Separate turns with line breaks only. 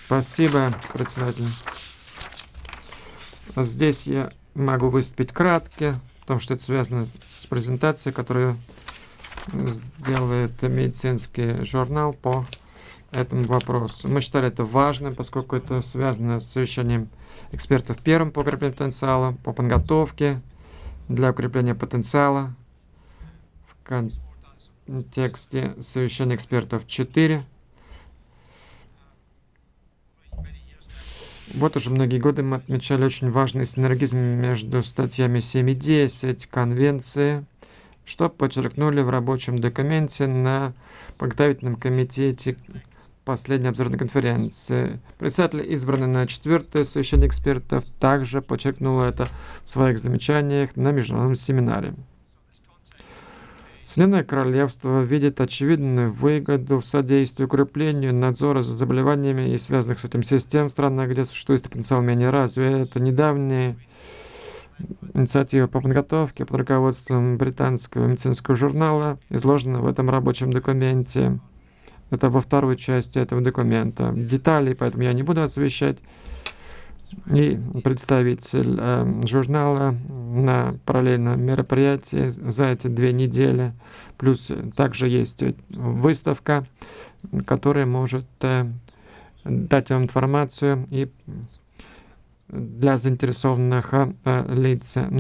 Спасибо, председатель. Здесь я могу выступить кратко, потому что это связано с презентацией, которую делает медицинский журнал по этому вопросу. Мы считали это важным, поскольку это связано с совещанием экспертов первым по укреплению потенциала, по подготовке для укрепления потенциала в контексте совещания экспертов 4. Вот уже многие годы мы отмечали очень важный синергизм между статьями 7 и 10 Конвенции, что подчеркнули в рабочем документе на подготовительном комитете последней обзорной конференции. Председатель, избранный на 4-е совещание экспертов, также подчеркнул это в своих замечаниях на международном семинаре. Соединенное Королевство видит очевидную выгоду в содействии укреплению надзора за заболеваниями и связанных с этим систем в странах, где существует потенциал менее развит. Это недавние инициатива по подготовке под руководством британского медицинского журнала, изложена в этом рабочем документе. Это во второй части этого документа. Деталей, поэтому я не буду освещать. И представитель журнала на параллельном мероприятии за эти 2 недели. Плюс также есть выставка, которая может дать вам информацию и для заинтересованных лиц.